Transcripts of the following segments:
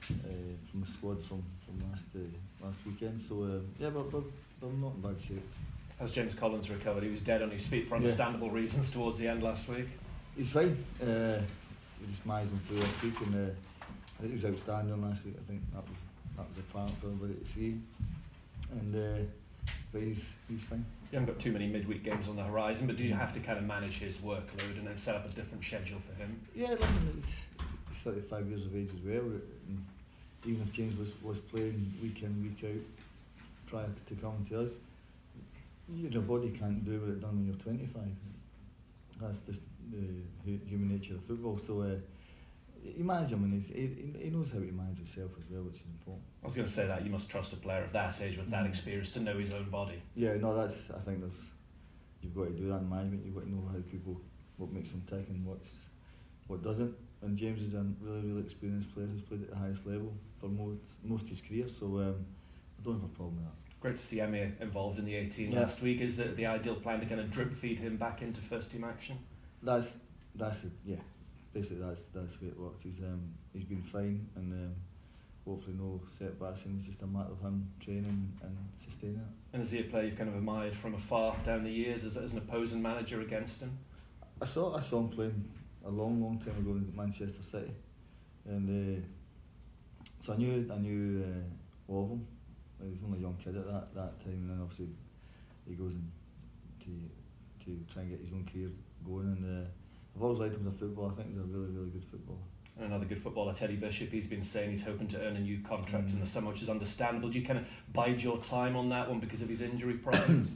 from the squad from last weekend. So yeah, but we're not in bad shape. As James Collins recovered, he was dead on his feet for understandable reasons towards the end last week. He's fine. We just managed him through last week, and I think he was outstanding last week. I think that was a plan for everybody to see. And but he's fine. You haven't got too many midweek games on the horizon, but do you have to kind of manage his workload and then set up a different schedule for him? Yeah, listen, he's 35 years of age as well. And even if James was playing week in, week out prior to coming to us, your body can't do what it done when you're 25. That's just the human nature of football. So you manage him, and he knows how to manage himself as well, which is important. I was going to say that you must trust a player of that age with that experience to know his own body. Yeah, no, I think you've got to do that in management. You've got to know what makes them tick and what doesn't. And James is a really experienced player who's played at the highest level for most of his career, so I don't have a problem with that. Great to see Emmy involved in the 18 last week. Is that the ideal plan to kind of drip feed him back into first team action? That's it. Yeah, basically that's the way it works. He's been fine, and hopefully no setbacks, and it's just a matter of him training and sustaining it. And is he a player you've kind of admired from afar down the years as an opposing manager against him? I saw him playing a long time ago in Manchester City, and so I knew of him. He was only a young kid at that time, and then obviously he goes to try and get his own career going. And I've always liked him as a footballer. I think he's a really good footballer. And another good footballer, Teddy Bishop, he's been saying he's hoping to earn a new contract in the summer, which is understandable. Do you kind of bide your time on that one because of his injury problems?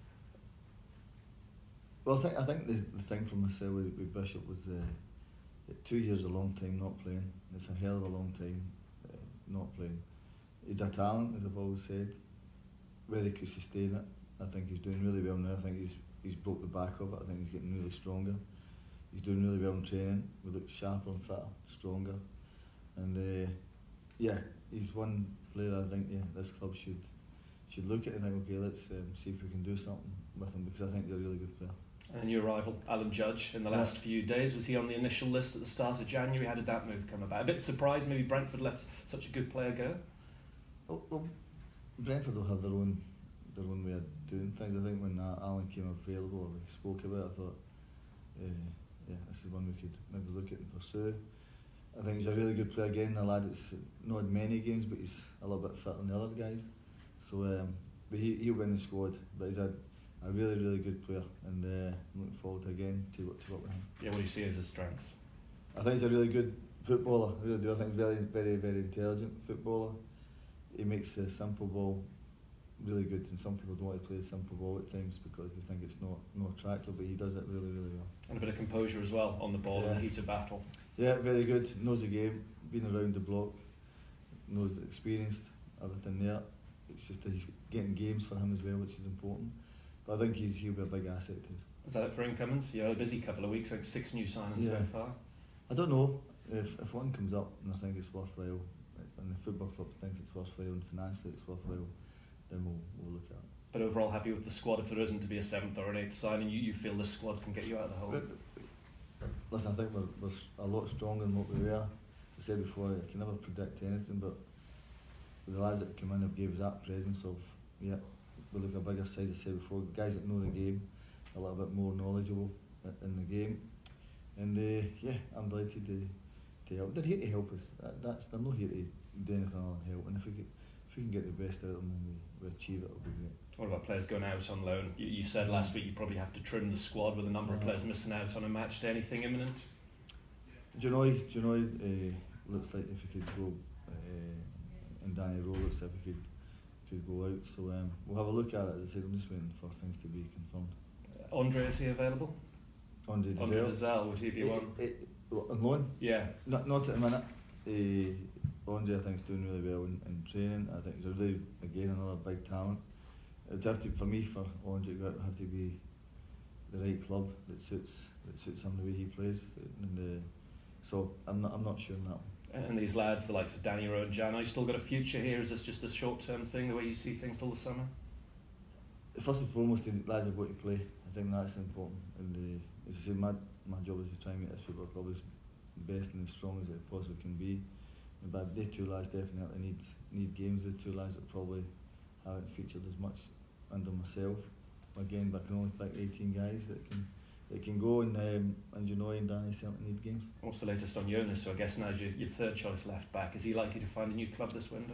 Well, I think the thing for myself with Bishop was 2 years is a long time not playing. It's a hell of a long time not playing. He's a talent, as I've always said. Whether he could sustain it, I think he's doing really well now. I think he's broke the back of it. I think he's getting really stronger. He's doing really well in training. We look sharper and fitter, stronger. And he's one player I think this club should look at and think, okay, let's see if we can do something with him, because I think they're a really good player. And a new arrival, Alan Judge, in the last few days. Was he on the initial list at the start of January? How did that move come about? A bit surprised maybe Brentford let such a good player go? Well, Brentford will have their own way of doing things. I think when Alan came available, or we spoke about it, I thought, this is one we could maybe look at and pursue. I think he's a really good player again, a lad that's not had many games, but he's a little bit fitter than the other guys. So, but he'll win the squad. But he's a really good player, and I'm looking forward to work with him. Yeah, what do you see as his strengths? I think he's a really good footballer. I really do. I think he's very intelligent footballer. He makes the simple ball really good, and some people don't want to play the simple ball at times because they think it's not attractive, but he does it really well. And a bit of composure as well on the ball in the heat of battle. Yeah, very good. Knows the game, been around the block, knows the experienced, everything there. It's just that he's getting games for him as well, which is important. But I think he'll be a big asset to us. Is that it for incomings? You had a busy couple of weeks, like 6 new signings so far. I don't know if one comes up and I think it's worthwhile, and the football club thinks it's worthwhile, and financially it's worthwhile, then we'll look at it. But overall happy with the squad if there isn't to be a 7th or an 8th signing? You feel this squad can get you out of the hole? Listen, I think we're a lot stronger than what we were. I said before, I can never predict anything, but the lads that come in have gave us that presence of, we look a bigger side, as I said before, guys that know the game, a little bit more knowledgeable in the game. And I'm delighted to help. They're here to help us. They're not here to do anything other than help. And if we can get the best out of them and we achieve it, it'll be great. What about players going out on loan? You said last week you probably have to trim the squad with a number of players missing out on a match. Anything imminent? Jonoy looks like if he could go, and Danny Rowe looks like if he could go out. So we'll have a look at it. As I said, I'm just waiting for things to be confirmed. Andre, is he available? Andre Dazelle, would he be one? On loan? Yeah. Not at the minute. Andre, I think, is doing really well in training. I think he's another big talent. It would have to, for Andre, it would have to be the right club that suits him the way he plays. And so I'm not sure on that one. And these lads, the likes of Danny Rowe and Jan, are you still got a future here? Is this just a short-term thing, the way you see things till the summer? First and foremost, the lads have got to play. I think that's important. And as I say, my job is to try and make this football club as best and as strong as it possibly can be. But they two lads definitely need games. The two lads that probably haven't featured as much under myself. Again, but I can only pick 18 guys that can go, and Janoi and Danny certainly need games. What's the latest on Jonas? So I guess now's your third choice left back. Is he likely to find a new club this window?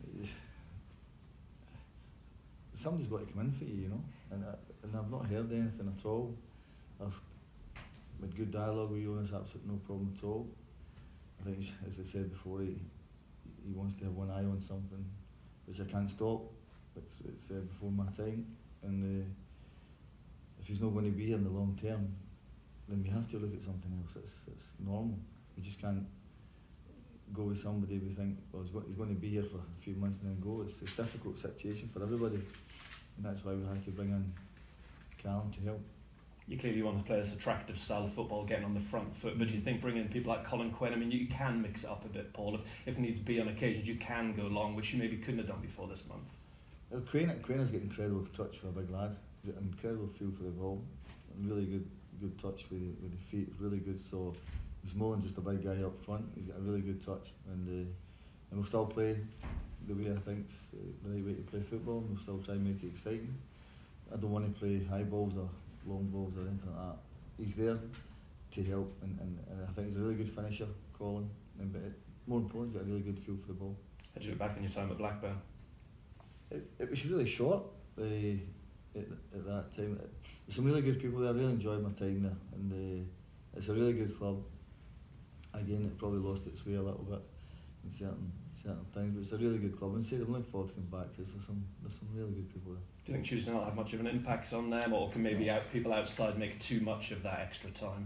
Somebody's got to come in for you, you know. And I've not heard anything at all. I've had good dialogue with Jonas, absolutely no problem at all. I think, as I said before, he wants to have one eye on something, which I can't stop. It's before my time, and if he's not going to be here in the long term, then we have to look at something else. It's normal. We just can't go with somebody we think, well, he's going to be here for a few months and then go. It's a difficult situation for everybody, and that's why we had to bring in Callum to help. You clearly want to play this attractive style of football, getting on the front foot, but do you think bringing in people like Colin Quinn, I mean, you can mix it up a bit, Paul, if needs be on occasions, you can go long, which you maybe couldn't have done before this month? Well, Quinn has got incredible touch for a big lad. He's got an incredible feel for the ball, and really good touch with the feet, really good. So he's more than just a big guy up front. He's got a really good touch, and we'll still play the way I think's the right way to play football. And we'll still try and make it exciting. I don't want to play high balls or long balls or anything like that. He's there to help, and I think he's a really good finisher, Colin. But more importantly, he's got a really good feel for the ball. How did you look back on your time at Blackburn? It was really short at that time. There's some really good people there. I really enjoyed my time there, and it's a really good club. Again, it probably lost its way a little bit in certain things, but it's a really good club. And I'm looking forward to coming back because there's some really good people there. Do you think Tuesday night will have much of an impact on them, or can maybe people outside make too much of that extra time?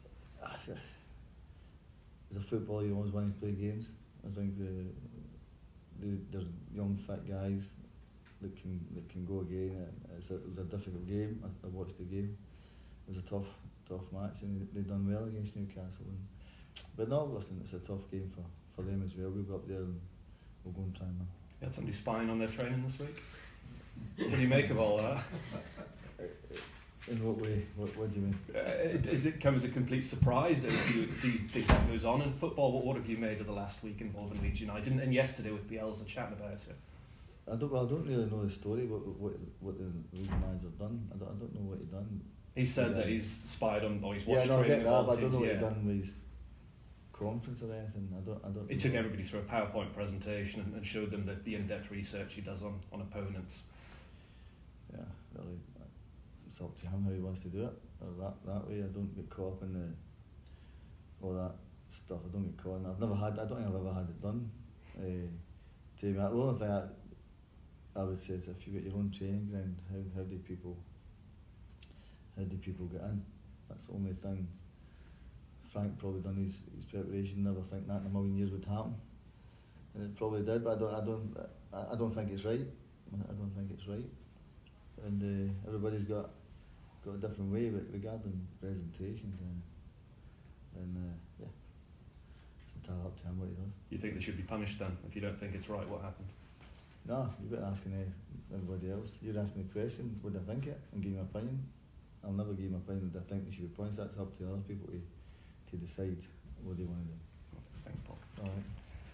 As a footballer, you always want to play games. I think they're young, fit guys that can go again. It was a difficult game. I watched the game. It was a tough match, and they done well against Newcastle. But no, listen, it's a tough game for them as well. We'll go up there and we'll go and try and win. You had somebody spying on their training this week? What do you make of all that? In what way? What do you mean? Does it come as a complete surprise? Do you think that goes on in football? What have you made of the last week involving Leeds United? And yesterday with Bielsa chatting about it. I don't really know the story. What the Leeds manager done? I don't know what he done. He said that he's spied on, or he's watched training. I get that, but I don't know what he done with his conference or anything. I don't. He took everybody through a PowerPoint presentation and showed them the in-depth research he does on opponents. Yeah, really. It's up to him how he wants to do it. Or that way. I don't get caught up in all that stuff. I don't get caught in it. I don't think I've ever had it done. To me, the only thing I would say is if you've got your own training ground, how do people get in? That's the only thing. Frank probably done his preparation. Never think that in a million years would happen, and it probably did. But I don't think it's right. I don't think it's right. And everybody's got a different way, but regarding presentations and yeah, it's entirely up to him what he does. You think they should be punished then if you don't think it's right? What happened? No, you've been asking everybody else. You're asking me a question, would I think it, and give my opinion? I'll never give my opinion. Would I think they should be punished? That's up to other people to decide what they want to do. Thanks, Paul. All right.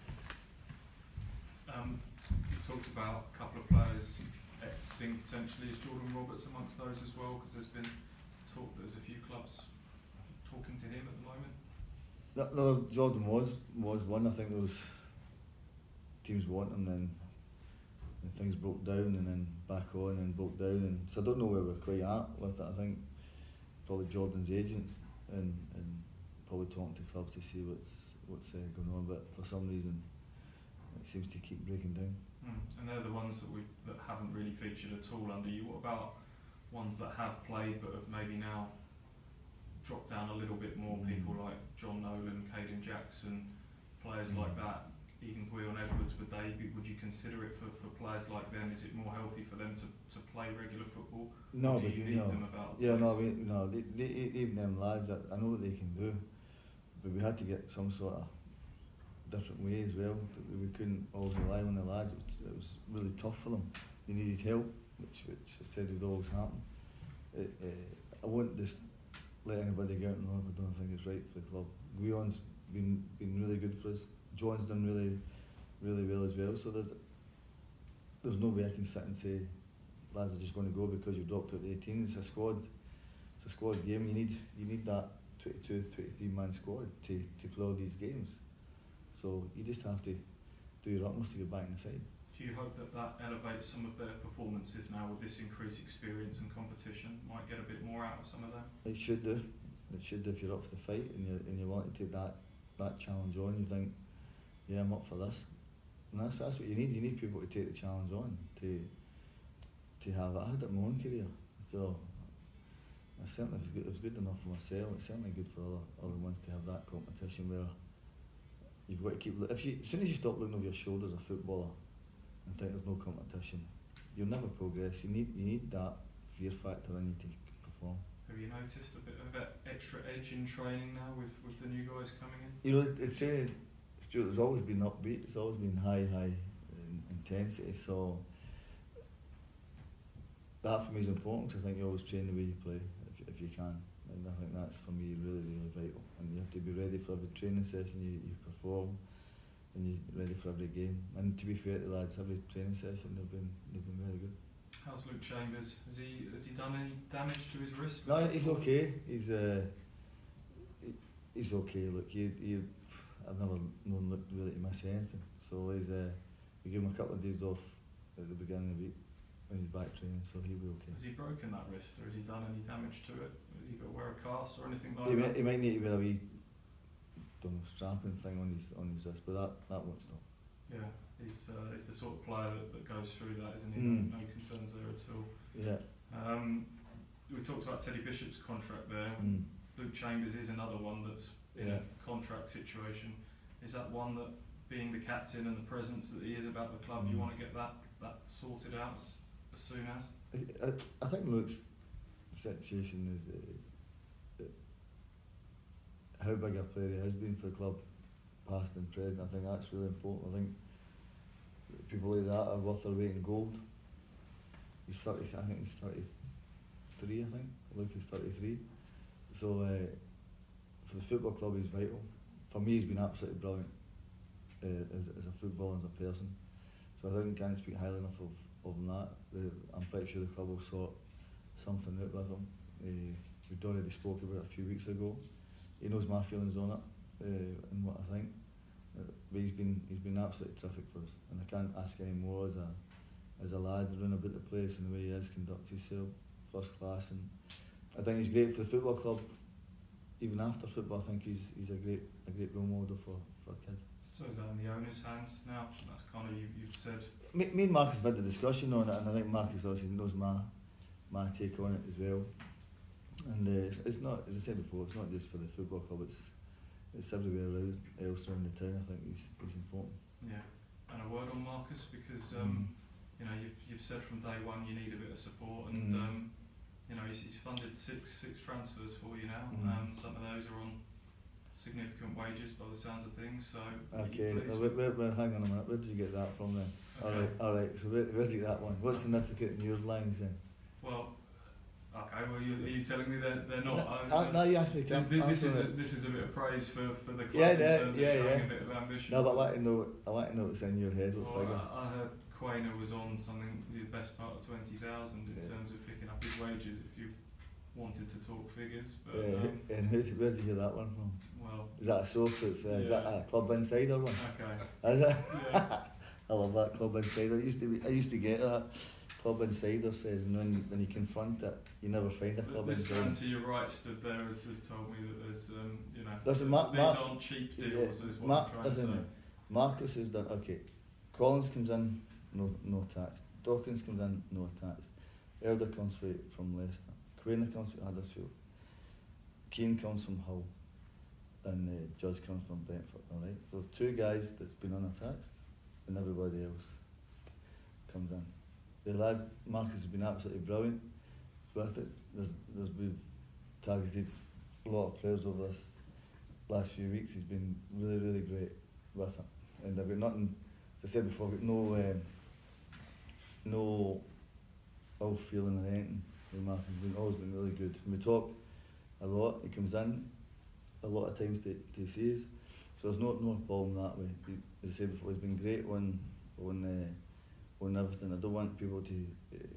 You talked about a couple of players exiting potentially. Is Jordan Roberts amongst those as well? Because there's been talk that there's a few clubs talking to him at the moment. No, Jordan was one. I think there was teams wanting him, and things broke down, and then back on and broke down, and so I don't know where we're quite at with it. I think probably Jordan's agents and probably talking to clubs to see what's going on, but for some reason it seems to keep breaking down. And they're the ones that haven't really featured at all under you. What about ones that have played but have maybe now dropped down a little bit more? People like John Nolan, Caden Jackson, players like that, even Gwion Edwards, would you consider it for players like them? Is it more healthy for them to play regular football? No, do but you need them about? Yeah, even them lads, I know what they can do, but we had to get some sort of different way as well. We couldn't always rely on the lads. It was really tough for them. They needed help, which I said would always happen. I wouldn't just let anybody go out and I don't think it's right for the club. Gwion's been really good for us John's done really, really well as well. So there's no way I can sit and say lads are just going to go because you dropped out to 18. It's a squad. It's a squad game. You need that 22, 23 man squad to play all these games. So you just have to do your utmost to get back in the side. Do you hope that elevates some of their performances now with this increased experience and competition? Might get a bit more out of some of them? It should do. It should do if you're up for the fight and you want to take that challenge on. You think, yeah, I'm up for this. And that's what you need. You need people to take the challenge on to have it. I had it in my own career, so it certainly was good enough for myself. It's certainly good for other ones to have that competition where you've got to keep. As soon as you stop looking over your shoulder as a footballer and think there's no competition, you'll never progress. You need that fear factor in you to perform. Have you noticed a bit of that extra edge in training now with the new guys coming in? You know, it's always been upbeat. It's always been high intensity. So that for me is important because I think you always train the way you play if you can. And I think that's for me really, really vital. And you have to be ready for every training session you perform, and you're ready for every game. And to be fair to the lads, every training session they've been very good. How's Luke Chambers? Has he done any damage to his wrist? No, he's okay. He's okay. Look, I've never known Luke really to miss anything. So we give him a couple of days off at the beginning of the week when he's back training, so he'll be okay. Has he broken that wrist, or has he done any damage to it? Has he got to wear a cast or anything like that? He might need to wear a wee strapping thing on his wrist, but that won't stop. Yeah, he's the sort of player that goes through that, isn't he? No concerns there at all. Yeah. We talked about Teddy Bishop's contract there. Luke Chambers is another one that's in a contract situation. Is that one that, being the captain and the presence that he is about the club, you want to get that sorted out as soon as? I think Luke's situation is how big a player he has been for the club, past and present. I think that's really important. I think people like that are worth their weight in gold. He's 30. I think he's 33. I think Luke is 33. So for the football club, he's vital. For me, he's been absolutely brilliant as a footballer, as a person. So I think I can't speak highly enough of that. I'm pretty sure the club will sort something out with him. We'd already spoke about it a few weeks ago. He knows my feelings on it and what I think. But he's been absolutely terrific for us, and I can't ask any more as a lad running about the place and the way he has conducted himself, first class. And I think he's great for the football club. Even after football, I think he's a great role model for kids. So is that in the owner's hands now? That's kind of you've said. Me and Marcus have had the discussion on it, and I think Marcus obviously knows my take on it as well. And it's not, as I said before, it's not just for the football club. It's everywhere else around the town. I think he's important. Yeah, and a word on Marcus, because you know you've said from day one you need a bit of support, and you know he's funded six transfers for you now, and some of those are on significant wages by the sounds of things. So okay, well, hang on a minute. Where did you get that from then? Okay. All right. So where did you get that one? What's significant in your lines then? Well. Okay, well, are you telling me they're not? No, you asked me. This is a bit of praise for the club in terms of showing a bit of ambition. No, but I want to know what's in your head. Well, I heard Quainer was on something, the best part of 20,000 in terms of picking up his wages. If you wanted to talk figures, but and where did you hear that one from? Well, is that a source? Is that a Club Insider one? Okay. Is it? Yeah. I love that Club Insider. I used to get that. Club Insider says, and when you confront it, you never find a Club Insider. This man to your right stood there has told me that there's, you know, these aren't cheap deals, is what I'm trying to say. Marcus has done, okay, Collins comes in, no tax. Dawkins comes in, no tax. Elder comes from Leicester. Quainer comes from Huddersfield. Keane comes from Hull. And Judge comes from Brentford, alright? So there's two guys that's been unattacked, and everybody else comes in. The lads, Marcus has been absolutely brilliant with it. We've targeted a lot of players over this last few weeks. He's been really, really great with it. And I've got nothing, as I said before, I've got no ill feeling or anything with Marcus. He's always been really good. And we talk a lot, he comes in a lot of times to see us. So there's no problem that way. As I said before, he's been great on everything. I don't want people to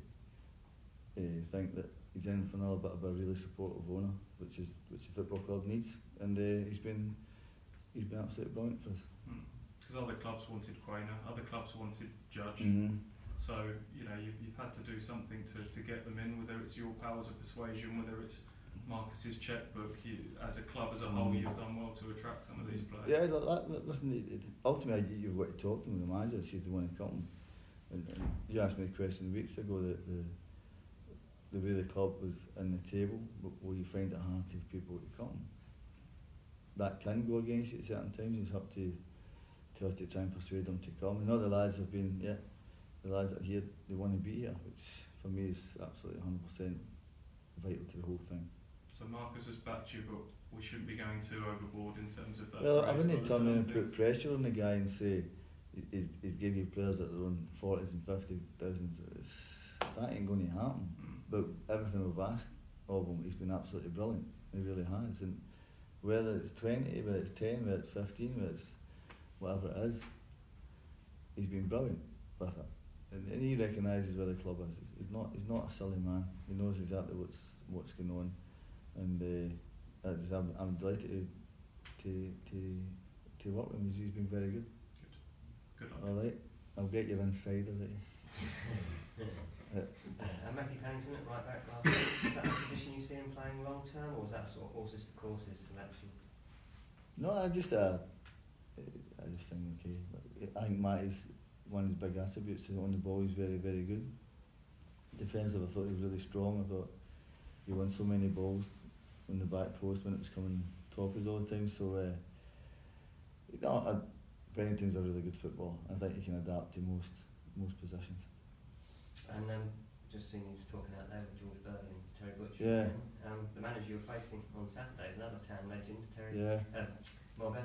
think that he's anything other but a really supportive owner, which a football club needs. And he's been absolutely brilliant for us. Because other clubs wanted Quainer, other clubs wanted Judge. Mm-hmm. So you've had to do something to get them in, whether it's your powers of persuasion, whether it's Marcus's checkbook. As a club as a whole, you've done well to attract some of these players. Yeah, listen. Ultimately, you've got to talk to them, the manager, see if they want to come. And you asked me a question weeks ago that the way the club was in the table, will you find it hard to people to come? That can go against you at certain times. It's up to us to try and persuade them to come. And all the lads have been, the lads that are here, they want to be here, which for me is absolutely 100% vital to the whole thing. So Marcus has backed you, but we shouldn't be going too overboard in terms of that. Well, I wouldn't turn in and put pressure on the guy and say he's giving you players that are on 40s and 50,000. That ain't going to happen. But everything we've asked of him, he's been absolutely brilliant. He really has. And whether it's 20, whether it's 10, whether it's 15, whether it's whatever it is, he's been brilliant with it. And he recognises where the club is. He's not a silly man. He knows exactly what's going on. And I'm delighted to work with him. He's been very good. Good luck. All right, I'll get your insider. Matthew Pennington at right back last week. Is that a position you see him playing long term, or is that sort of horses for courses selection? No, I just think okay. I think Matt is one of his big attributes. On the ball, he's very, very good. Defensive, I thought he was really strong. I thought he won so many balls in the back post when it was coming toppers all the time. So, Pennington's a really good footballer. I think he can adapt to most positions. And just seeing you talking out there with George Burley and Terry Butcher. Yeah. The manager you're facing on Saturday is another town legend, Terry. Yeah. Mogga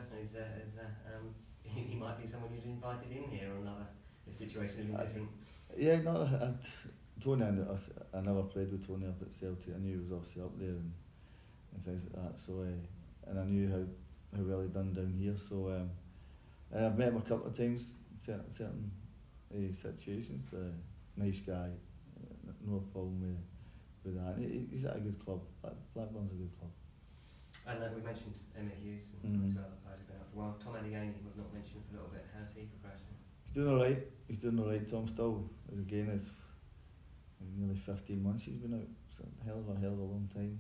he might be someone you'd invited in here, or another situation a bit different. Yeah, no, Tony, I never played with Tony up at Celtic. I knew he was obviously up there and things like that. So, and I knew how well he'd done down here. So, I've met him a couple of times in certain situations. Nice guy, no problem with that. He's at a good club. Blackburn's a good club. And we mentioned Emma Hughes and as well. I've been out for a while. Tom Adiani, we've not mentioned for a little bit. How's he progressing? He's doing all right. Tom still, again, it's nearly 15 months he's been out. It's a hell of a long time.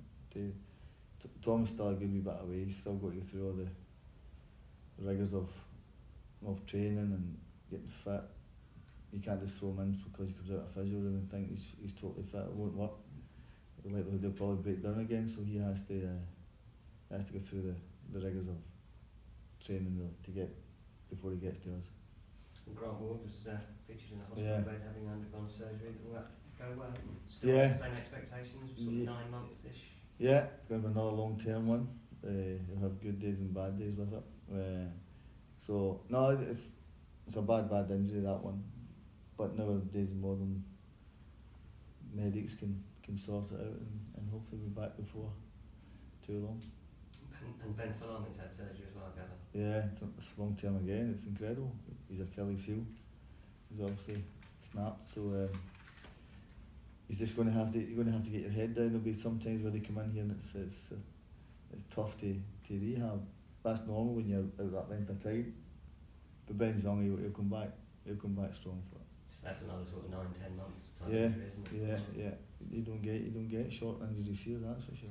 Tom's still a good wee bit away. He's still got to go through all the rigours of training and getting fit. You can't just throw him in because he comes out of physio and think he's totally fit. It won't work. The likelihood he'll probably break down again. So he has to go through the rigours of training to get before he gets to us. And Grant Ward was featured in the hospital bed having undergone surgery. Will that go well? Still same expectations, sort of 9 months-ish? Yeah, it's going to be another long-term one. He'll have good days and bad days with it. So no, it's a bad injury, that one. But nowadays modern medics can sort it out and hopefully be back before too long. And Ben Falamin's had surgery as well, I gather. Yeah, it's long term again. It's incredible. His Achilles heel is obviously snapped, so he's just going to have to. You're going to have to get your head down. There'll be some times where they come in here and it's tough to rehab. That's normal when you're out that length of time. But Ben's young. He'll come back. He'll come back strong for it. So that's another sort of 9-10 months time injury, isn't it? Yeah. You don't get short injuries here. That's for sure.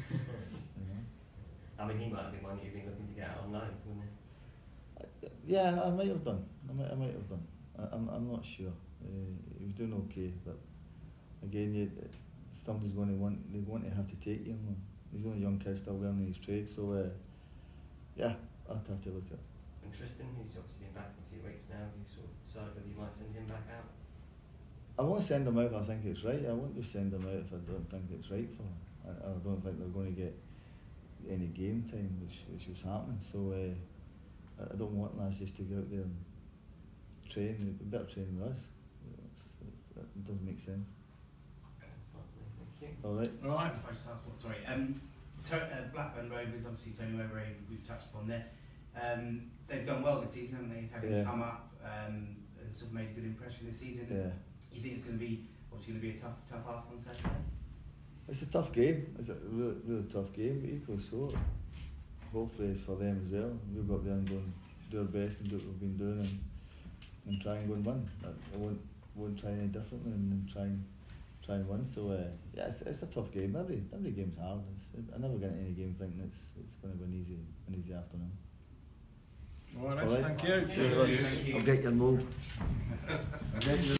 I mean, he might be one you've been looking to get out on loan, wouldn't he? Yeah, I might have done. I might have done. I'm not sure. He was doing okay, but again, somebody's going to want. They want to have to take him. He's only a young kid still learning his trade, so I'll have to look at it. And Tristan, he's obviously been back for a few weeks now. Have you sort of decided whether you might send him back out? I won't send him out if I think it's right. I won't just send him out if I don't think it's right for him. I don't think they're going to get any game time, which was happening. So I don't want lads just to go out there and train. They better train with us. It doesn't make sense. Okay, thank you. All right. All right. If I just ask what, sorry. Blackburn Rovers, obviously Tony Weber, we've touched upon there. They've done well this season, haven't they? Having Yeah. come up and sort of made a good impression this season. Yeah. You think it's going to be a tough ask on Saturday? It's a tough game. It's a really tough game, but equally so. Hopefully it's for them as well. We've got them going to do our best and do what we've been doing and try and go and win. I won't try any differently and try and win. So yeah, it's a tough game. Every game's hard. I never get into any game thinking it's going to be an easy afternoon. All right, All right. thank you. Cheers. I'll get your mold.